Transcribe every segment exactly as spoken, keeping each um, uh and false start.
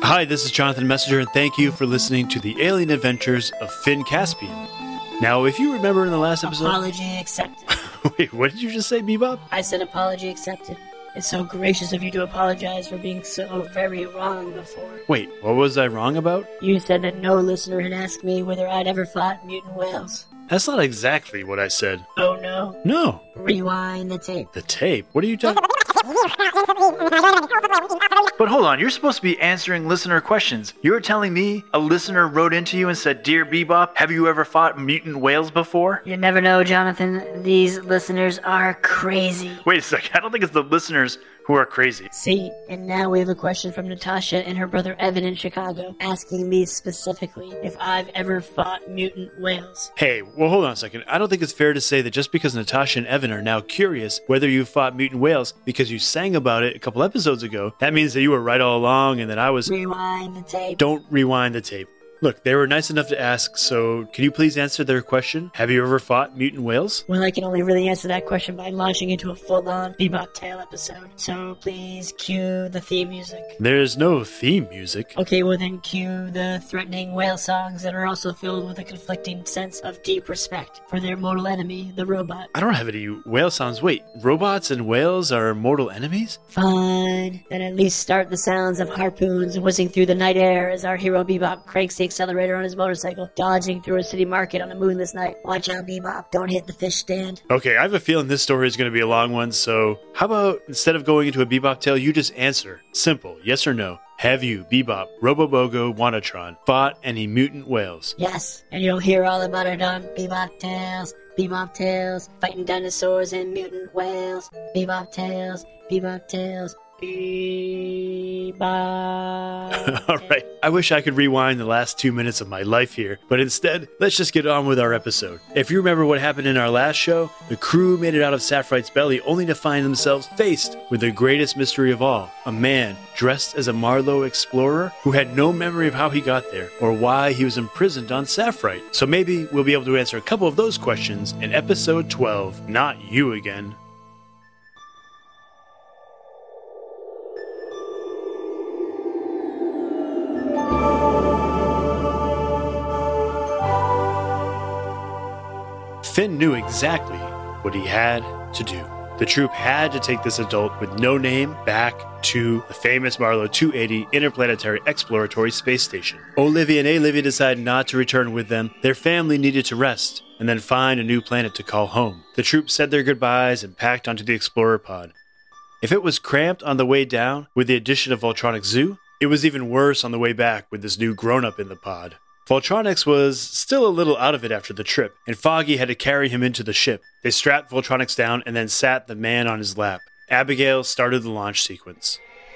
Hi, this is Jonathan Messenger, and thank you for listening to the alien adventures of Finn Caspian. Now, if you remember in the last episode... Apology accepted. Wait, what did you just say, Bebop? I said apology accepted. It's so gracious of you to apologize for being so very wrong before. Wait, what was I wrong about? You said that no listener had asked me whether I'd ever fought mutant whales. That's not exactly what I said. Oh no? No. Rewind the tape. The tape? What are you talking... But hold on, you're supposed to be answering listener questions. You're telling me a listener wrote into you and said, "Dear Bebop, have you ever fought mutant whales before?" You never know, Jonathan. These listeners are crazy. Wait a second, I don't think it's the listeners who are crazy. See, and now we have a question from Natasha and her brother Evan in Chicago, asking me specifically if I've ever fought mutant whales. Hey, well hold on a second. I don't think it's fair to say that just because Natasha and Evan are now curious whether you fought mutant whales because you sang about it a couple episodes ago, that means that you were right all along and that I was... Rewind the tape. Don't rewind the tape. Look, they were nice enough to ask, so can you please answer their question? Have you ever fought mutant whales? Well, I can only really answer that question by launching into a full-on Bebop Tale episode. So please cue the theme music. There's no theme music. Okay, well then cue the threatening whale songs that are also filled with a conflicting sense of deep respect for their mortal enemy, the robot. I don't have any whale sounds. Wait, robots and whales are mortal enemies? Fine. Then at least start the sounds of harpoons whizzing through the night air as our hero Bebop cranks the accelerator on his motorcycle, dodging through a city market on a moonless night. Watch out, Bebop. Don't hit the fish stand. Okay, I have a feeling this story is going to be a long one, so how about instead of going into a Bebop tale, you just answer. Simple, yes or no. Have you, Bebop, Robobogo, Wanatron, fought any mutant whales? Yes, and you'll hear all about it on Bebop Tales, Bebop Tales, fighting dinosaurs and mutant whales. Bebop Tales, Bebop Tales, Bebop. All right, I wish I could rewind the last two minutes of my life here, but instead, let's just get on with our episode. If you remember what happened in our last show, the crew made it out of Saffrite's belly only to find themselves faced with the greatest mystery of all, a man dressed as a Marlowe explorer who had no memory of how he got there or why he was imprisoned on Saffrite. So maybe we'll be able to answer a couple of those questions in episode twelve, Not You Again. Finn knew exactly what he had to do. The troop had to take this adult with no name back to the famous Marlowe two eighty Interplanetary Exploratory Space Station. Olivia and Alivia decided not to return with them. Their family needed to rest and then find a new planet to call home. The troop said their goodbyes and packed onto the Explorer pod. If it was cramped on the way down with the addition of Voltronic Zoo, it was even worse on the way back with this new grown-up in the pod. Voltronics was still a little out of it after the trip, and Foggy had to carry him into the ship. They strapped Voltronics down and then sat the man on his lap. Abigail started the launch sequence.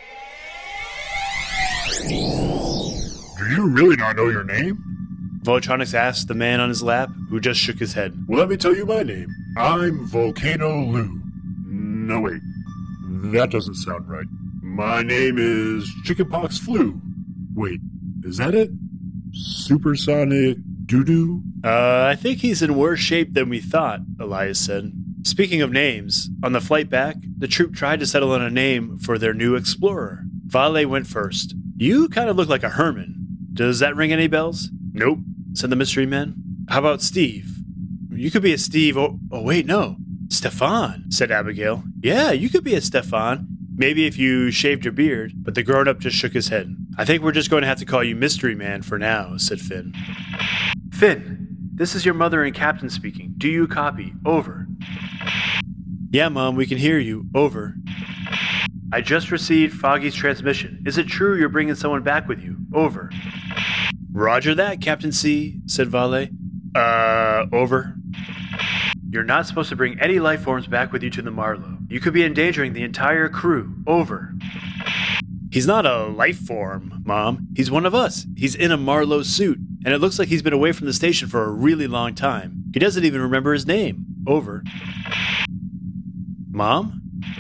Do you really not know your name? Voltronics asked the man on his lap, who just shook his head. Well, let me tell you my name. I'm Volcano Lou. No, wait. That doesn't sound right. My name is Chickenpox Flu. Wait, is that it? Supersonic Doo-Doo? Uh, I think he's in worse shape than we thought, Elias said. Speaking of names, on the flight back, the troop tried to settle on a name for their new explorer. Vale went first. You kind of look like a Herman. Does that ring any bells? Nope, said the mystery man. How about Steve? You could be a Steve, or... Oh, wait, no. Stefan, said Abigail. Yeah, you could be a Stefan. Maybe if you shaved your beard, but the grown-up just shook his head. I think we're just going to have to call you Mystery Man for now, said Finn. Finn, this is your mother and Captain speaking. Do you copy? Over. Yeah, Mom, we can hear you. Over. I just received Foggy's transmission. Is it true you're bringing someone back with you? Over. Roger that, Captain C, said Vale. Uh, over. You're not supposed to bring any life forms back with you to the Marlowe. You could be endangering the entire crew. Over. He's not a life form, Mom. He's one of us. He's in a Marlowe suit, and it looks like he's been away from the station for a really long time. He doesn't even remember his name. Over. Mom?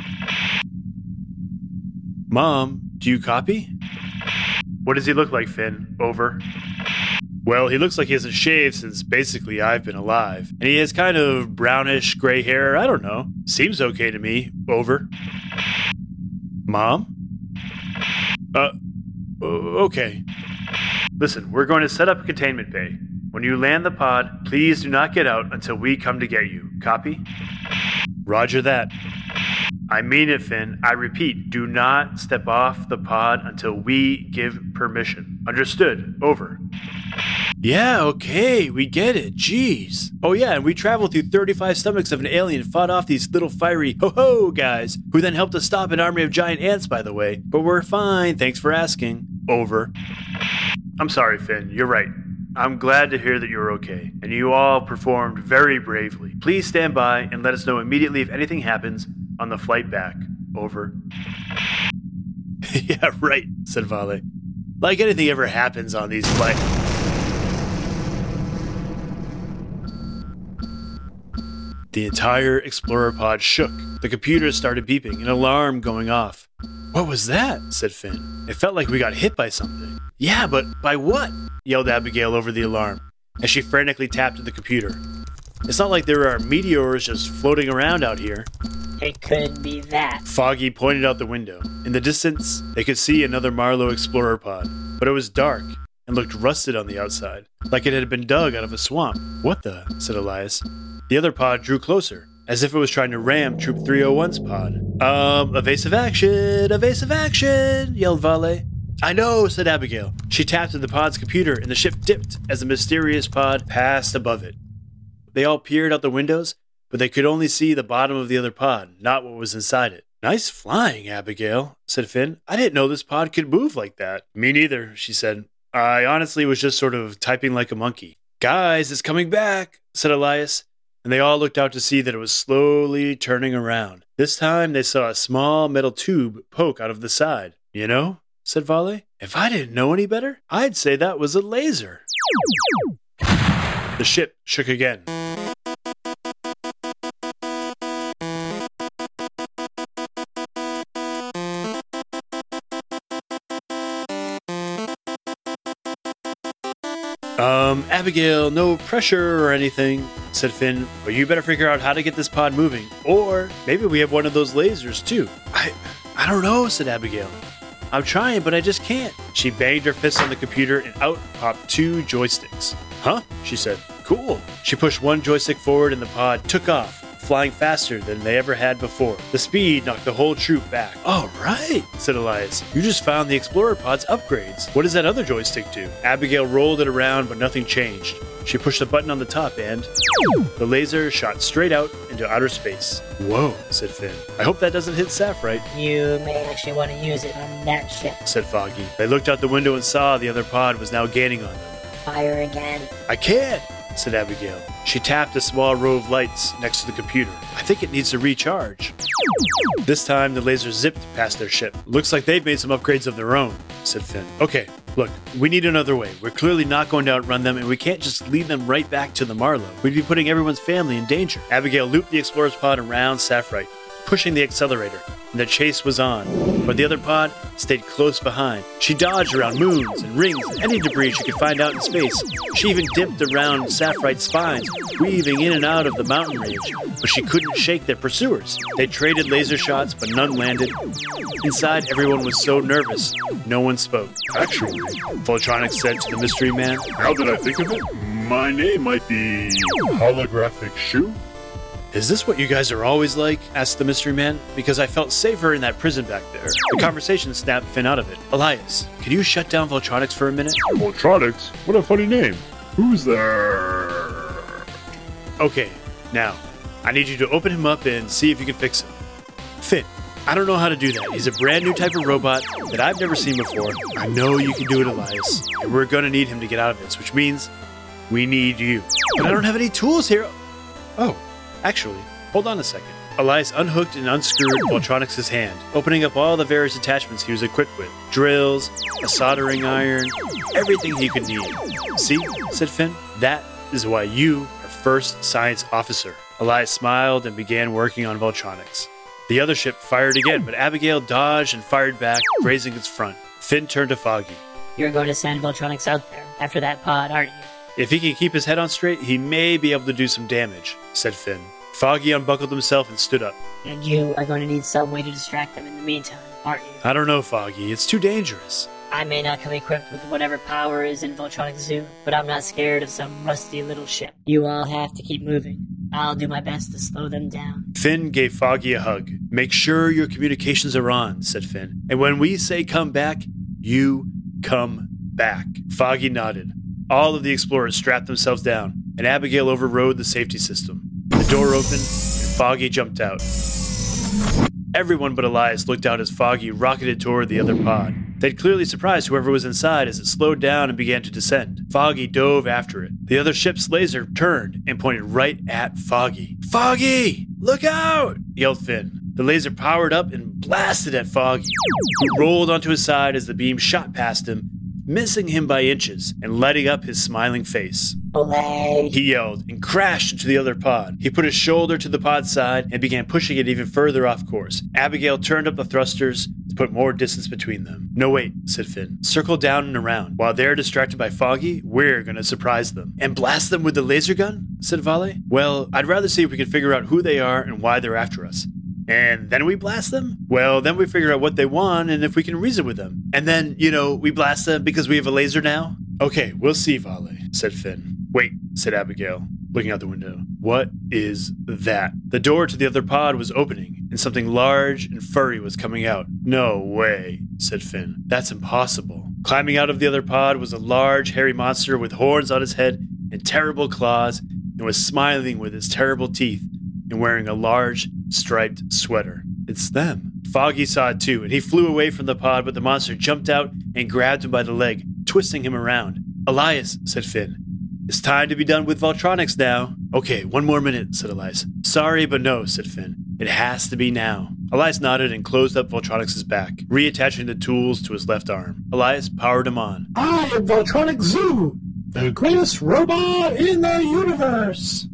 Mom, do you copy? What does he look like, Finn? Over. Well, he looks like he hasn't shaved since basically I've been alive. And he has kind of brownish gray hair. I don't know. Seems okay to me. Over. Mom? Uh, O- okay. Listen, we're going to set up a containment bay. When you land the pod, please do not get out until we come to get you. Copy? Roger that. I mean it, Finn. I repeat, do not step off the pod until we give permission. Understood. Over. Yeah, okay, we get it. Jeez. Oh yeah, and we traveled through thirty-five stomachs of an alien and fought off these little fiery ho-ho guys, who then helped us stop an army of giant ants, by the way. But we're fine, thanks for asking. Over. I'm sorry, Finn, you're right. I'm glad to hear that you're okay, and you all performed very bravely. Please stand by and let us know immediately if anything happens on the flight back. Over. Yeah, right, said Vale. Like anything ever happens on these flights. The entire Explorer pod shook. The computers started beeping, an alarm going off. What was that? Said Finn. It felt like we got hit by something. Yeah, but by what? Yelled Abigail over the alarm, as she frantically tapped at the computer. It's not like there are meteors just floating around out here. It could be that. Foggy pointed out the window. In the distance, they could see another Marlowe Explorer pod, but it was dark and looked rusted on the outside, like it had been dug out of a swamp. What the? Said Elias. The other pod drew closer, as if it was trying to ram Troop three oh one's pod. Um, evasive action! Evasive action! Yelled Vale. I know, said Abigail. She tapped at the pod's computer, and the ship dipped as the mysterious pod passed above it. They all peered out the windows, but they could only see the bottom of the other pod, not what was inside it. Nice flying, Abigail, said Finn. I didn't know this pod could move like that. Me neither, she said. I honestly was just sort of typing like a monkey. Guys, it's coming back, said Elias, and they all looked out to see that it was slowly turning around. This time they saw a small metal tube poke out of the side. You know, said Vale, if I didn't know any better, I'd say that was a laser. The ship shook again. Um, Abigail, no pressure or anything, said Finn, but you better figure out how to get this pod moving, or maybe we have one of those lasers too. I, I don't know, said Abigail. I'm trying, but I just can't. She banged her fist on the computer and out popped two joysticks. Huh? She said. Cool. She pushed one joystick forward and the pod took off, flying faster than they ever had before. The speed knocked the whole troop back. All right, said Elias. You just found the Explorer pod's upgrades. What does that other joystick do? Abigail rolled it around, but nothing changed. She pushed the button on the top and the laser shot straight out into outer space. Whoa, said Finn. I hope that doesn't hit Saf right, You may actually want to use it on that ship. said Foggy. They looked out the window and saw the other pod was now gaining on them. Fire again. I can't, said Abigail. She tapped a small row of lights next to the computer. I think it needs to recharge. This time, the laser zipped past their ship. Looks like they've made some upgrades of their own, said Finn. Okay, look, we need another way. We're clearly not going to outrun them, and we can't just lead them right back to the Marlowe. We'd be putting everyone's family in danger. Abigail looped the Explorer's pod around Safrite, pushing the accelerator, and the chase was on. But the other pod stayed close behind. She dodged around moons and rings and any debris she could find out in space. She even dipped around Safrite's spines, weaving in and out of the mountain range, but she couldn't shake their pursuers. They traded laser shots, but none landed. Inside, everyone was so nervous, no one spoke. Actually, Voltronic said to the mystery man, now that I think of it, my name might be Holographic Shoe. Is this what you guys are always like? Asked the mystery man, because I felt safer in that prison back there. The conversation snapped Finn out of it. Elias, can you shut down Voltronics for a minute? Voltronics? What a funny name. Who's there? Okay, now, I need you to open him up and see if you can fix him. Finn, I don't know how to do that. He's a brand new type of robot that I've never seen before. I know you can do it, Elias, and we're gonna need him to get out of this, which means we need you. But I don't have any tools here. Oh. Actually, hold on a second. Elias unhooked and unscrewed Voltronics' hand, opening up all the various attachments he was equipped with. Drills, a soldering iron, everything he could need. See, said Finn, that is why you are first science officer. Elias smiled and began working on Voltronics. The other ship fired again, but Abigail dodged and fired back, grazing its front. Finn turned to Foggy. You're going to send Voltronics out there after that pod, aren't you? If he can keep his head on straight, he may be able to do some damage, said Finn. Foggy unbuckled himself and stood up. And you are going to need some way to distract them in the meantime, aren't you? I don't know, Foggy. It's too dangerous. I may not come equipped with whatever power is in Voltronic Zoo, but I'm not scared of some rusty little ship. You all have to keep moving. I'll do my best to slow them down. Finn gave Foggy a hug. Make sure your communications are on, said Finn. And when we say come back, you come back. Foggy nodded. All of the explorers strapped themselves down, and Abigail overrode the safety system. The door opened, and Foggy jumped out. Everyone but Elias looked out as Foggy rocketed toward the other pod. They'd clearly surprised whoever was inside as it slowed down and began to descend. Foggy dove after it. The other ship's laser turned and pointed right at Foggy. Foggy! Look out! Yelled Finn. The laser powered up and blasted at Foggy, who rolled onto his side as the beam shot past him, missing him by inches and lighting up his smiling face. Olay! He yelled and crashed into the other pod. He put his shoulder to the pod's side and began pushing it even further off course. Abigail turned up the thrusters to put more distance between them. No, wait, said Finn. Circle down and around. While they're distracted by Foggy, we're gonna surprise them. And blast them with the laser gun? Said Vale. Well, I'd rather see if we can figure out who they are and why they're after us. And then we blast them? Well, then we figure out what they want and if we can reason with them. And then, you know, we blast them because we have a laser now? Okay, we'll see, Vale, said Finn. Wait, said Abigail, looking out the window. What is that? The door to the other pod was opening, and something large and furry was coming out. No way, said Finn. That's impossible. Climbing out of the other pod was a large, hairy monster with horns on his head and terrible claws, and was smiling with his terrible teeth and wearing a large, striped sweater. It's them. Foggy saw it too, and he flew away from the pod, but the monster jumped out and grabbed him by the leg, twisting him around. Elias, said Finn. It's time to be done with Voltronics now. Okay, one more minute, said Elias. Sorry, but no, said Finn. It has to be now. Elias nodded and closed up Voltronics' back, reattaching the tools to his left arm. Elias powered him on. I am Voltronic Zoo, the greatest robot in the universe.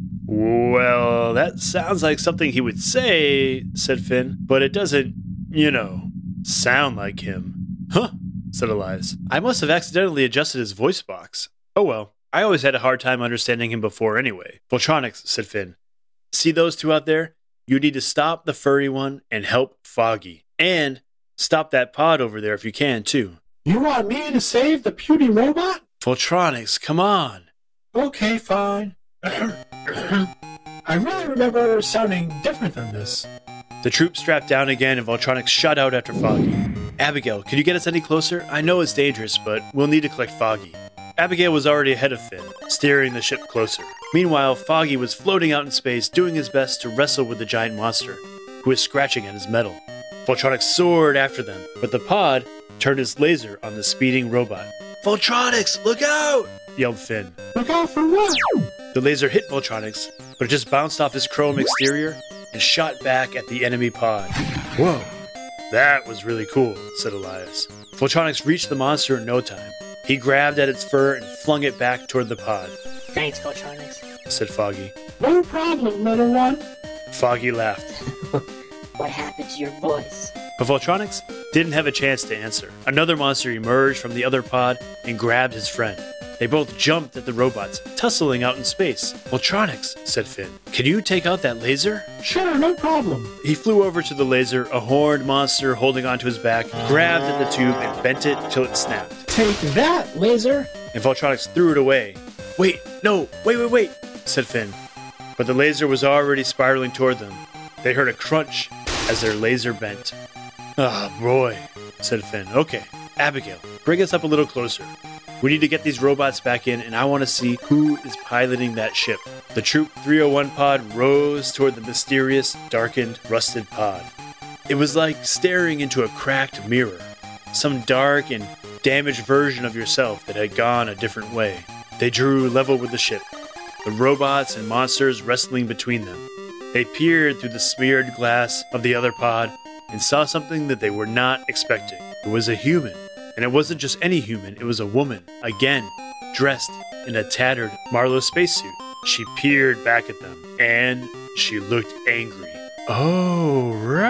Well, that sounds like something he would say, said Finn, but it doesn't, you know, sound like him. Huh, said Elias. I must have accidentally adjusted his voice box. Oh well. I always had a hard time understanding him before anyway. Voltronics, said Finn. See those two out there? You need to stop the furry one and help Foggy. And stop that pod over there if you can, too. You want me to save the puny robot? Voltronics, come on. Okay, fine. I really remember sounding different than this. The troop strapped down again and Voltronics shot out after Foggy. Abigail, can you get us any closer? I know it's dangerous, but we'll need to collect Foggy. Abigail was already ahead of Finn, steering the ship closer. Meanwhile, Foggy was floating out in space, doing his best to wrestle with the giant monster, who was scratching at his metal. Voltronics soared after them, but the pod turned its laser on the speeding robot. Voltronics, look out! Yelled Finn. Look out for what? The laser hit Voltronics, but it just bounced off his chrome exterior and shot back at the enemy pod. Whoa, that was really cool, said Elias. Voltronics reached the monster in no time. He grabbed at its fur and flung it back toward the pod. Thanks, Voltronics, said Foggy. No problem, little one. Foggy laughed. What happened to your voice? But Voltronics didn't have a chance to answer. Another monster emerged from the other pod and grabbed his friend. They both jumped at the robots, tussling out in space. Voltronics, said Finn, can you take out that laser? Sure, no problem. He flew over to the laser, a horned monster holding onto his back, grabbed at the tube and bent it till it snapped. Take that, laser. And Voltronics threw it away. Wait, no, wait, wait, wait, said Finn. But the laser was already spiraling toward them. They heard a crunch as their laser bent. Ah, oh, boy, said Finn. Okay, Abigail, bring us up a little closer. We need to get these robots back in, and I want to see who is piloting that ship. The Troop three oh one pod rose toward the mysterious, darkened, rusted pod. It was like staring into a cracked mirror, some dark and damaged version of yourself that had gone a different way. They drew level with the ship, the robots and monsters wrestling between them. They peered through the smeared glass of the other pod and saw something that they were not expecting. It was a human. And it wasn't just any human, it was a woman, again, dressed in a tattered Marlowe spacesuit. She peered back at them, and she looked angry. Oh,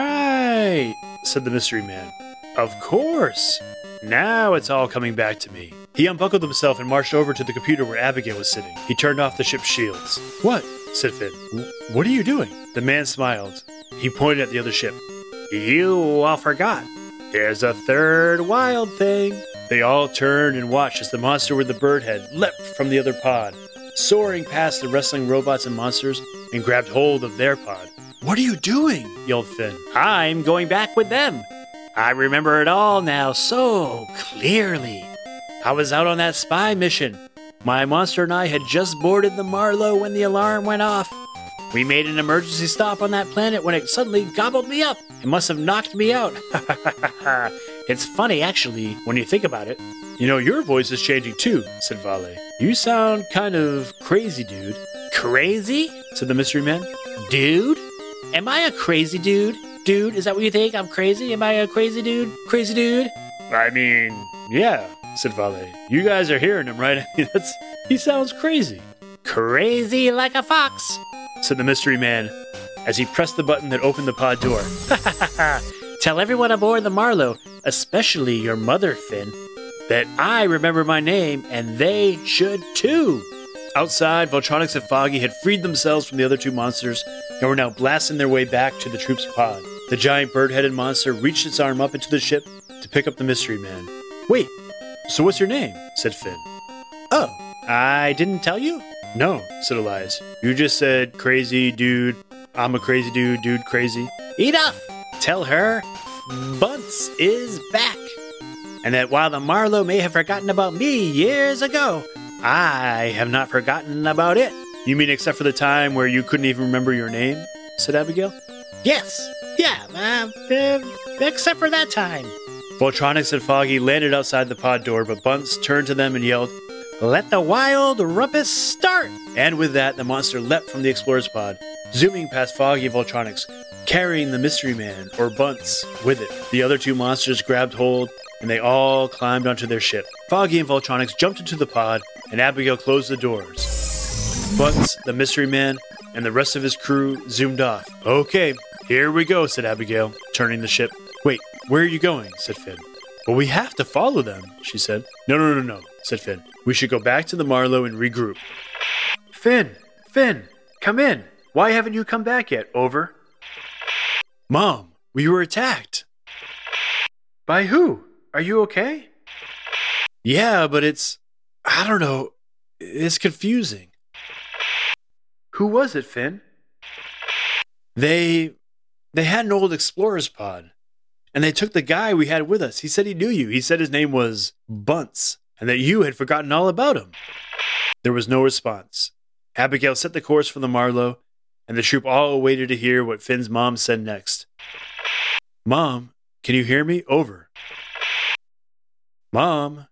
right, said the mystery man. Of course. Now it's all coming back to me. He unbuckled himself and marched over to the computer where Abigail was sitting. He turned off the ship's shields. What? Said Finn. What are you doing? The man smiled. He pointed at the other ship. You all forgot. There's a third wild thing. They all turned and watched as the monster with the bird head leapt from the other pod, soaring past the wrestling robots and monsters, and grabbed hold of their pod. "What are you doing?" yelled Finn. "I'm going back with them. I remember it all now so clearly. I was out on that spy mission. My monster and I had just boarded the Marlow when the alarm went off. We made an emergency stop on that planet when it suddenly gobbled me up. It must have knocked me out. It's funny, actually, when you think about it." "You know, your voice is changing too," said Vale. "You sound kind of crazy, dude." "Crazy?" said the mystery man. "Dude? Am I a crazy dude? Dude, is that what you think? I'm crazy? Am I a crazy dude? Crazy dude?" "I mean, yeah," said Vale. "You guys are hearing him, right? I mean, that's, he sounds crazy." "Crazy like a fox," said the mystery man as he pressed the button that opened the pod door. "Tell everyone aboard the Marlow, especially your mother, Finn, that I remember my name, and they should too." Outside, Voltronics and Foggy had freed themselves from the other two monsters and were now blasting their way back to the troop's pod. The giant bird-headed monster reached its arm up into the ship to pick up the mystery man. "Wait, so what's your name?" said Finn. "Oh, I didn't tell you?" "No," said Elias. "You just said crazy dude. I'm a crazy dude, dude crazy." "Enough! Tell her Bunce is back, and that while the Marlow may have forgotten about me years ago, I have not forgotten about it." "You mean except for the time where you couldn't even remember your name?" said Abigail. "Yes, yeah, uh, uh, except for that time." Voltronics and Foggy landed outside the pod door, but Bunce turned to them and yelled, "Let the wild rumpus start!" And with that, the monster leapt from the explorer's pod, zooming past Foggy and Voltronics, carrying the mystery man, or Bunce, with it. The other two monsters grabbed hold, and they all climbed onto their ship. Foggy and Voltronics jumped into the pod, and Abigail closed the doors. Bunce, the mystery man, and the rest of his crew zoomed off. "Okay, here we go," said Abigail, turning the ship. "Wait, where are you going?" said Finn. "Well, we have to follow them," she said. "No, no, no, no," said Finn. "We should go back to the Marlow and regroup." "Finn! Finn! Come in! Why haven't you come back yet? Over." "Mom, we were attacked." "By who? Are you okay?" "Yeah, but it's... I don't know. It's confusing." "Who was it, Finn?" They... They had an old explorer's pod. And they took the guy we had with us. He said he knew you. He said his name was Bunce, and that you had forgotten all about him." There was no response. Abigail set the course for the Marlow, and the troop all waited to hear what Finn's mom said next. "Mom, can you hear me? Over." "Mom."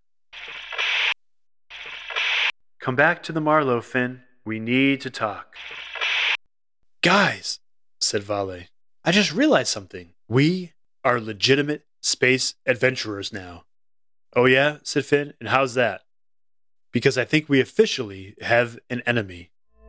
"Come back to the Marlow, Finn. We need to talk." "Guys," said Vale, "I just realized something. We are legitimate space adventurers now." "Oh yeah?" said Finn. "And how's that?" "Because I think we officially have an enemy."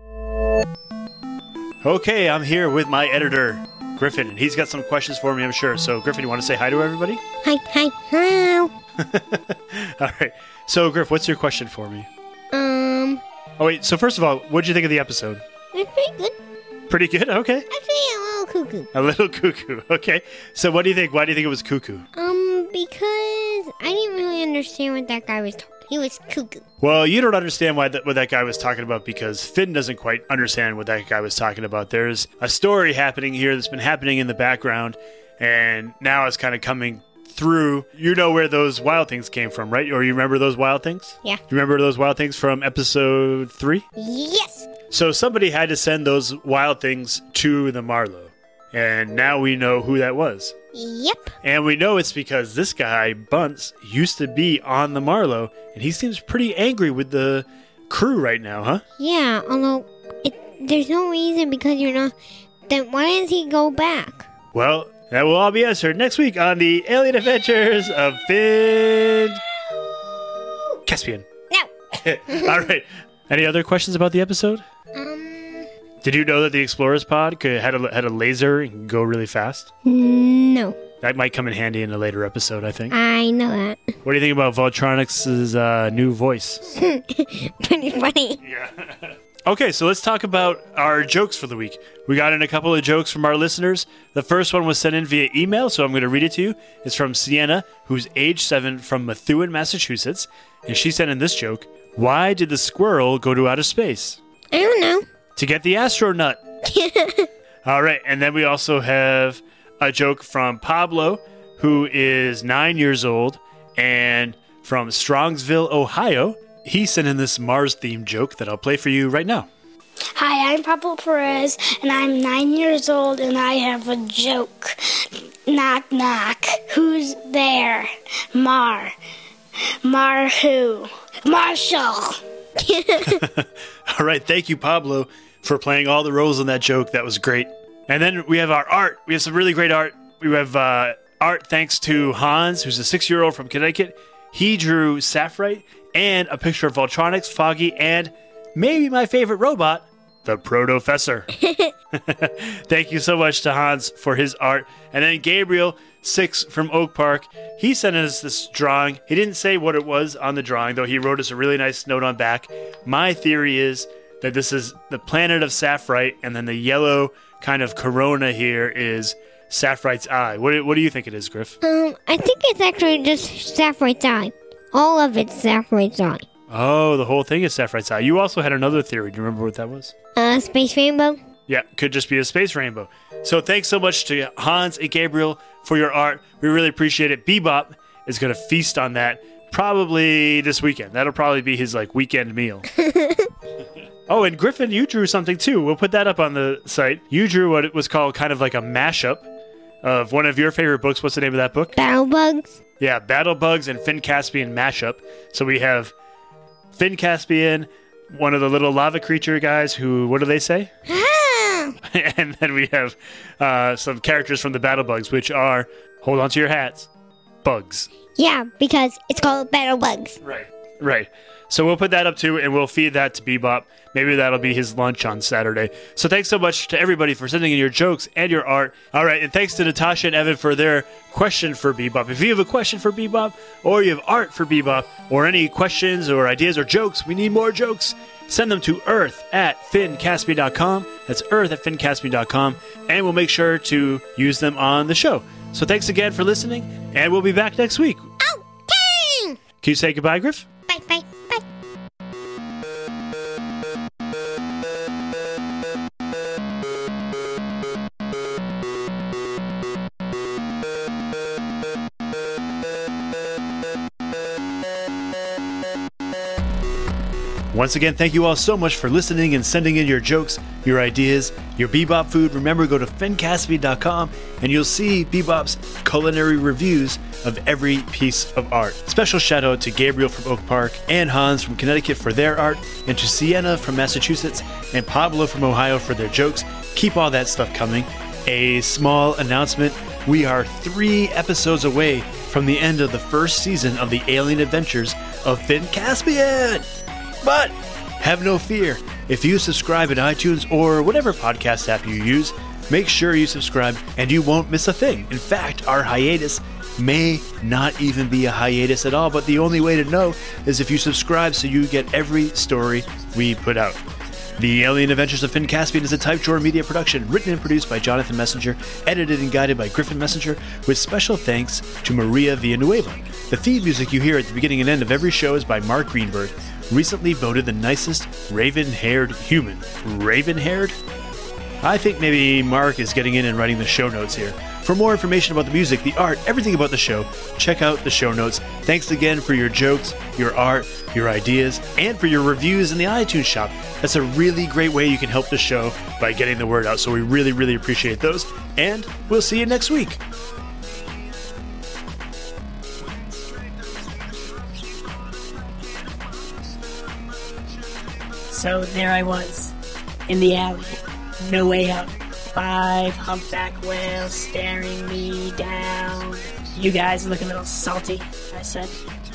Okay, I'm here with my editor, Griffin, and he's got some questions for me, I'm sure. So, Griffin, you want to say hi to everybody? Hi, hi, hello. All right. So, Griff, what's your question for me? Um. Oh, wait. So, first of all, what did you think of the episode? It's pretty good. Pretty good? Okay. Actually, a little cuckoo. A little cuckoo. Okay. So, what do you think? Why do you think it was cuckoo? Um, because I didn't really understand what that guy was talking. He was cuckoo. Well, you don't understand why that, what that guy was talking about because Finn doesn't quite understand what that guy was talking about. There's a story happening here that's been happening in the background, and now it's kind of coming through. You know where those wild things came from, right? Or you remember those wild things? Yeah. You remember those wild things from episode three? Yes. So somebody had to send those wild things to the Marlow, and now we know who that was. Yep. And we know it's because this guy, Bunce, used to be on the Marlow, and he seems pretty angry with the crew right now, huh? Yeah, although it, there's no reason because you're not... Then why does he go back? Well, that will all be answered next week on the Alien Adventures of Finn Caspian. No. All right. Any other questions about the episode? Um... Did you know that the Explorer's Pod could, had, a, had a laser and could go really fast? No. That might come in handy in a later episode, I think. I know that. What do you think about Voltronics' uh, new voice? Pretty funny. Yeah. Okay, so let's talk about our jokes for the week. We got in a couple of jokes from our listeners. The first one was sent in via email, so I'm going to read it to you. It's from Sienna, who's age seven, from Methuen, Massachusetts. And she sent in this joke. Why did the squirrel go to outer space? I don't know. To get the astronaut. All right, and then we also have a joke from Pablo, who is nine years old, and from Strongsville, Ohio. He sent in this Mars-themed joke that I'll play for you right now. Hi, I'm Pablo Perez, and I'm nine years old, and I have a joke. Knock, knock. Who's there? Mar. Mar who? Marshall. All right, thank you, Pablo, for playing all the roles in that joke. That was great. And then we have our art. We have some really great art. We have uh, art thanks to Hans, who's a six-year-old from Connecticut. He drew Sapphire and a picture of Voltronics, Foggy, and maybe my favorite robot, the Protofessor. Thank you so much to Hans for his art. And then Gabriel, six, from Oak Park, he sent us this drawing. He didn't say what it was on the drawing, though he wrote us a really nice note on back. My theory is that this is the planet of Sapphire, and then the yellow kind of corona here is Sapphire's eye. What do, what do you think it is, Griff? Um, I think it's actually just Sapphire's eye. All of it's Sapphire's eye. Oh, the whole thing is Sapphire's eye. You also had another theory. Do you remember what that was? Uh, space rainbow? Yeah, could just be a space rainbow. So thanks so much to Hans and Gabriel for your art. We really appreciate it. Bebop is going to feast on that probably this weekend. That'll probably be his like weekend meal. Oh, and Griffin, you drew something too. We'll put that up on the site. You drew what it was called kind of like a mashup of one of your favorite books. What's the name of that book? Battle Bugs? Yeah, Battle Bugs and Finn Caspian mashup. So we have Finn Caspian, one of the little lava creature guys who, what do they say? Ah! And then we have uh, some characters from the Battle Bugs, which are, hold on to your hats, bugs. Yeah, because it's called Battle Bugs. Right. Right. So we'll put that up too, and we'll feed that to Bebop. Maybe that'll be his lunch on Saturday. So thanks so much to everybody for sending in your jokes and your art. All right, and thanks to Natasha and Evan for their question for Bebop. If you have a question for Bebop, or you have art for Bebop, or any questions or ideas or jokes, we need more jokes. Send them to earth at finncaspian dot com. That's earth at finncaspian dot com, and we'll make sure to use them on the show. So thanks again for listening, and we'll be back next week. Oh, dang! Can you say goodbye, Griff? Bye, bye, bye. Once again, thank you all so much for listening and sending in your jokes, your ideas, your Bebop food. Remember, go to finncaspian dot com and you'll see Bebop's culinary reviews of every piece of art. Special shout out to Gabriel from Oak Park and Hans from Connecticut for their art, and to Sienna from Massachusetts and Pablo from Ohio for their jokes. Keep all that stuff coming. A small announcement. We are three episodes away from the end of the first season of the Alien Adventures of Finn Caspian. But have no fear. If you subscribe in iTunes or whatever podcast app you use, make sure you subscribe and you won't miss a thing. In fact, our hiatus may not even be a hiatus at all, but the only way to know is if you subscribe so you get every story we put out. The Alien Adventures of Finn Caspian is a Type J O R Media production, written and produced by Jonathan Messenger, edited and guided by Griffin Messenger, with special thanks to Maria Villanueva. The theme music you hear at the beginning and end of every show is by Mark Greenberg, recently voted the nicest raven-haired human. Raven-haired? I think maybe Mark is getting in and writing the show notes here. For more information about the music, the art, everything about the show, check out the show notes. Thanks again for your jokes, your art, your ideas, and for your reviews in the iTunes shop. That's a really great way you can help the show by getting the word out, so we really, really appreciate those. And we'll see you next week. So there I was, in the alley, no way out. Five humpback whales staring me down. You guys look a little salty, I said.